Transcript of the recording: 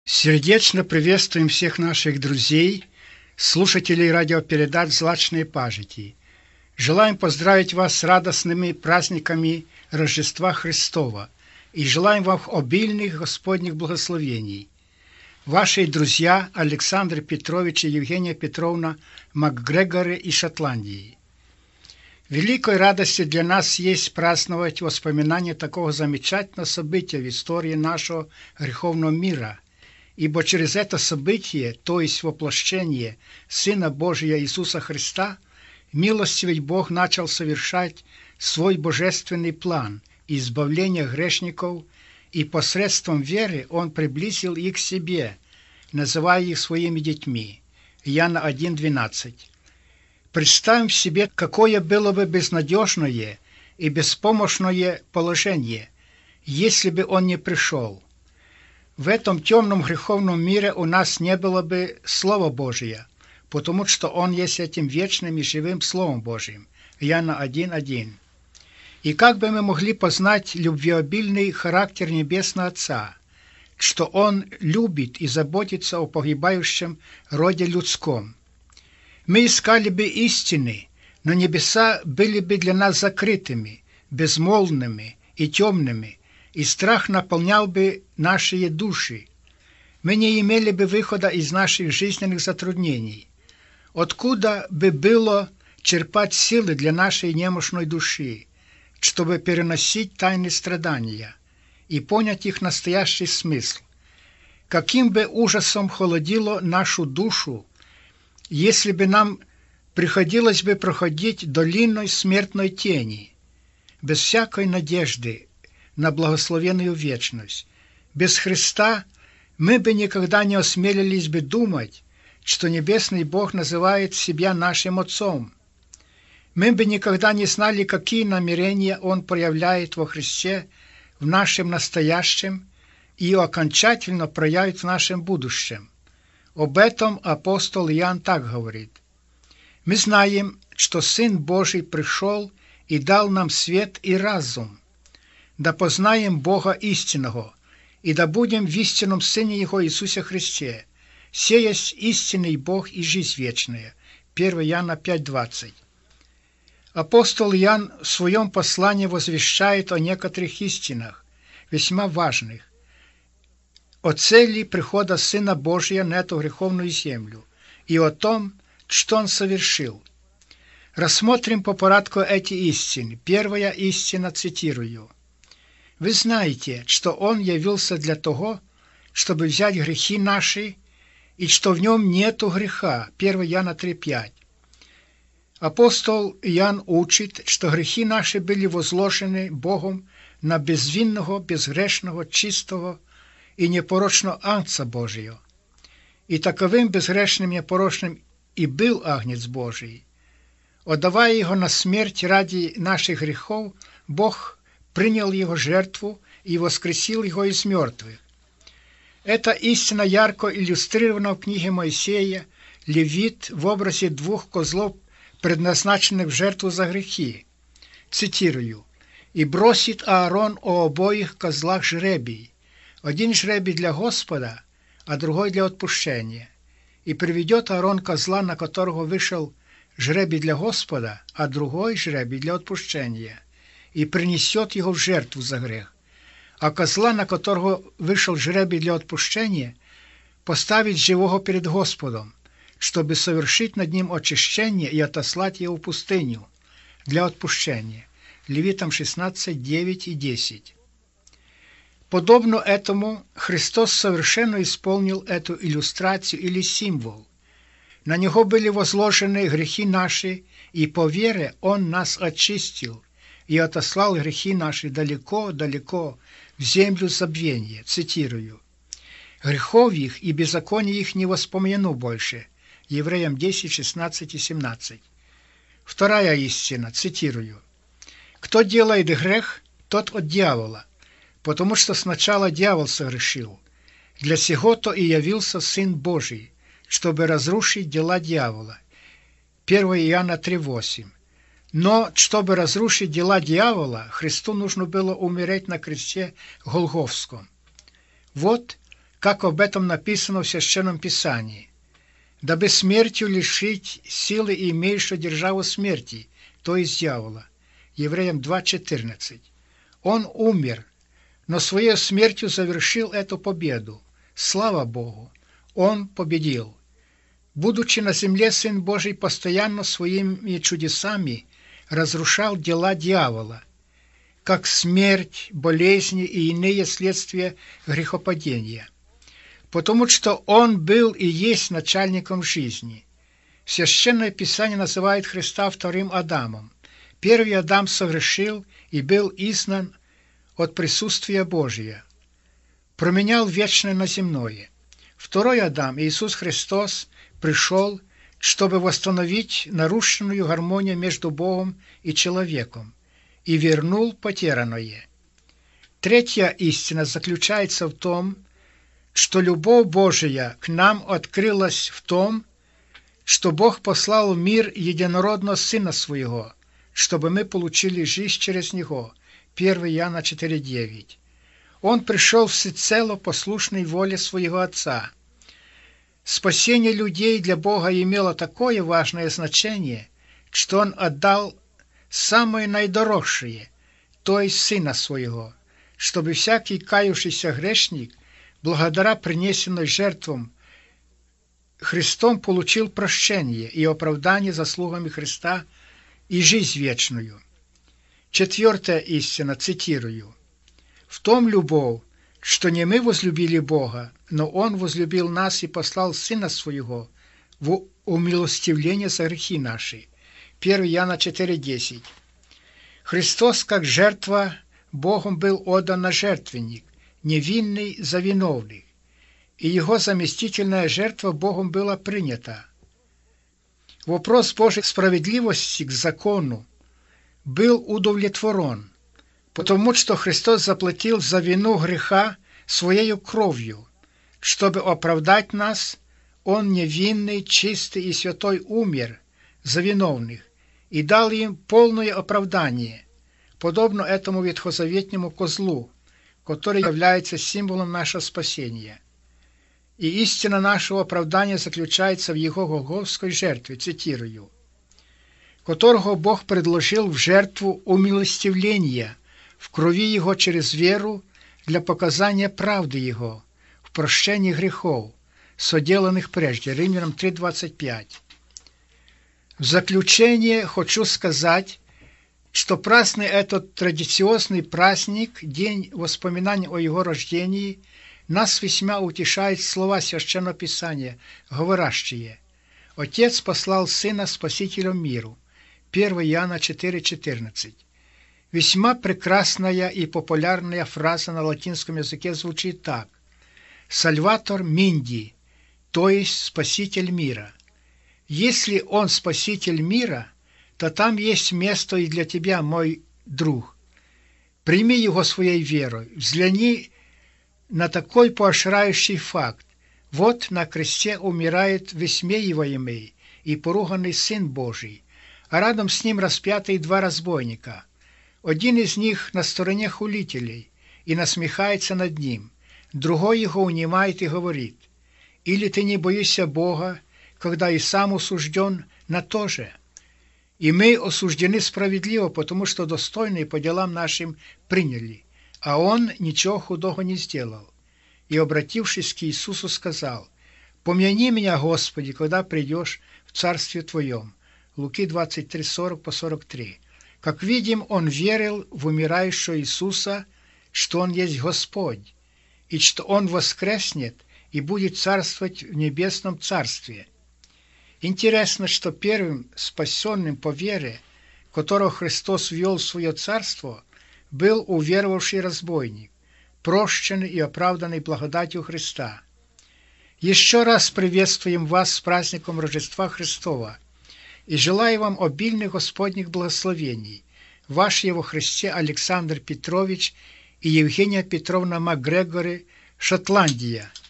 Сердечно приветствуем всех наших друзей, слушателей радиопередач «Злачные пажити». Желаем поздравить вас с радостными праздниками Рождества Христова и желаем вам обильных Господних благословений. Ваши друзья Александр Петрович и Евгения Петровна МакГрегоры из Шотландии. Великой радостью для нас есть праздновать воспоминания такого замечательного события в истории нашего греховного мира, ибо через это событие, то есть воплощение Сына Божия Иисуса Христа, милостивый Бог начал совершать свой божественный план избавления грешников, и посредством веры Он приблизил их к себе, называя их своими детьми. Иоанна 1:12. Представим себе, какое было бы безнадежное и беспомощное положение, если бы Он не пришел. В этом темном греховном мире у нас не было бы Слова Божия, потому что Он есть этим вечным и живым Словом Божиим. Иоанна 1:1. И как бы мы могли познать любвеобильный характер Небесного Отца, что Он любит и заботится о погибающем роде людском? Мы искали бы истины, но небеса были бы для нас закрытыми, безмолвными и темными, и страх наполнял бы наши души. Мы не имели бы выхода из наших жизненных затруднений. Откуда бы было черпать силы для нашей немощной души, чтобы переносить тайны страдания и понять их настоящий смысл? Каким бы ужасом холодило нашу душу, если бы нам приходилось бы проходить долиной смертной тени, без всякой надежды на благословенную вечность. Без Христа мы бы никогда не осмелились бы думать, что Небесный Бог называет себя нашим Отцом. Мы бы никогда не знали, какие намерения Он проявляет во Христе в нашем настоящем и окончательно проявит в нашем будущем. Об этом апостол Иоанн так говорит: «Мы знаем, что Сын Божий пришел и дал нам свет и разум, да познаем Бога истинного, и да будем в истинном Сыне Его Иисусе Христе. Се есть истинный Бог и жизнь вечная». 1 Иоанна 5:20. Апостол Иоанн в своем послании возвещает о некоторых истинах, весьма важных, о цели прихода Сына Божия на эту греховную землю и о том, что Он совершил. Рассмотрим по порядку эти истины. Первая истина, цитирую: «Вы знаете, что Он явился для того, чтобы взять грехи наши, и что в Нем нету греха». 1 Иоанна 3:5. Апостол Иоанн учит, что грехи наши были возложены Богом на безвинного, безгрешного, чистого и непорочного Агнца Божия. И таковым безгрешным, непорочным и был Агнец Божий. Отдавая Его на смерть ради наших грехов, Бог принял Его жертву и воскресил Его из мертвых. Эта истина ярко иллюстрирована в книге Моисея, Левит, в образе двух козлов, предназначенных в жертву за грехи. Цитирую: «И бросит Аарон о обоих козлах жребий, один жребий для Господа, а другой для отпущения. И приведет Аарон козла, на которого вышел жребий для Господа, а другой жребий для отпущения, и принесет его в жертву за грех. А козла, на которого вышел жребий для отпущения, поставить живого перед Господом, чтобы совершить над ним очищение и отослать его в пустыню для отпущения». Левитам 16, 9 и 10. Подобно этому Христос совершенно исполнил эту иллюстрацию или символ. На Него были возложены грехи наши, и по вере Он нас очистил и отослал грехи наши далеко-далеко в землю забвения. Цитирую: «Грехов их и беззаконий их не воспомяну больше». Евреям 10, 16 и 17. Вторая истина, цитирую: «Кто делает грех, тот от дьявола, потому что сначала дьявол согрешил. Для сего-то и явился Сын Божий, чтобы разрушить дела дьявола». 1 Иоанна 3:8. Но, чтобы разрушить дела дьявола, Христу нужно было умереть на кресте Голгофском. Вот как об этом написано в Священном Писании, дабы смертью лишить силы и имеющего державу смерти, то есть дьявола. Евреям 2:14. Он умер, но своей смертью завершил эту победу. Слава Богу! Он победил. Будучи на земле, Сын Божий постоянно своими чудесами разрушал дела дьявола, как смерть, болезни и иные следствия грехопадения, потому что Он был и есть начальником жизни. Священное Писание называет Христа вторым Адамом. Первый Адам согрешил и был изгнан от присутствия Божия, променял вечное на земное. Второй Адам, Иисус Христос, пришел, чтобы восстановить нарушенную гармонию между Богом и человеком, и вернул потерянное. Третья истина заключается в том, что любовь Божия к нам открылась в том, что Бог послал в мир единородного Сына Своего, чтобы мы получили жизнь через Него. 1 Иоанна 4:9. Он пришел всецело послушной воле Своего Отца. Спасение людей для Бога имело такое важное значение, что Он отдал самое наидорожшее, то есть Сына Своего, чтобы всякий кающийся грешник, благодаря принесенной жертвам Христом, получил прощение и оправдание заслугами Христа и жизнь вечную. Четвертая истина, цитирую: «В том любовь, что не мы возлюбили Бога, но Он возлюбил нас и послал Сына Своего в умилостивление за грехи наши». 1 Иоанна 4:10. Христос, как жертва, Богом был отдан на жертвенник, невинный за виновных, и Его заместительная жертва Богом была принята. Вопрос Божьей справедливости к закону был удовлетворен, потому что Христос заплатил за вину греха Своею кровью, чтобы оправдать нас. Он невинный, чистый и святой умер за виновных и дал им полное оправдание, подобно этому ветхозаветнему козлу, который является символом нашего спасения. И истина нашего оправдания заключается в Его голгофской жертве, цитирую, которого Бог предложил в жертву умилостивления в крови Его через веру для показания правды Его в прощении грехов, соделанных прежде. Римлянам 3:25. В заключение хочу сказать, что праздный этот традиционный праздник, день воспоминания о Его рождении, нас весьма утешает слова Священного Писания, говорящие: «Отец послал Сына Спасителем миру». 1 Иоанна 4:14. Весьма прекрасная и популярная фраза на латинском языке звучит так: «Сальватор Минди», то есть «Спаситель мира». Если Он Спаситель мира, то там есть место и для тебя, мой друг. Прими Его своей верой, взгляни на такой поощряющий факт. Вот на кресте умирает высмеиваемый и поруганный Сын Божий, а рядом с Ним распятые два разбойника. Один из них на стороне хулителей и насмехается над Ним, другой Его унимает и говорит: «Или ты не боишься Бога, когда и сам осужден на то же?» И мы осуждены справедливо, потому что достойные по делам нашим приняли, а Он ничего худого не сделал. И, обратившись к Иисусу, сказал: «Помяни меня, Господи, когда придешь в Царстве Твоем». Луки 23:40-43. Как видим, Он верил в умирающего Иисуса, что Он есть Господь, и что Он воскреснет и будет царствовать в небесном Царстве. Интересно, что первым спасенным по вере, которого Христос ввел в свое царство, был уверовавший разбойник, прощенный и оправданный благодатью Христа. Еще раз приветствуем вас с праздником Рождества Христова и желаю вам обильных Господних благословений. Ваш Его Христе Александр Петрович и Евгения Петровна Макгрегори, Шотландия.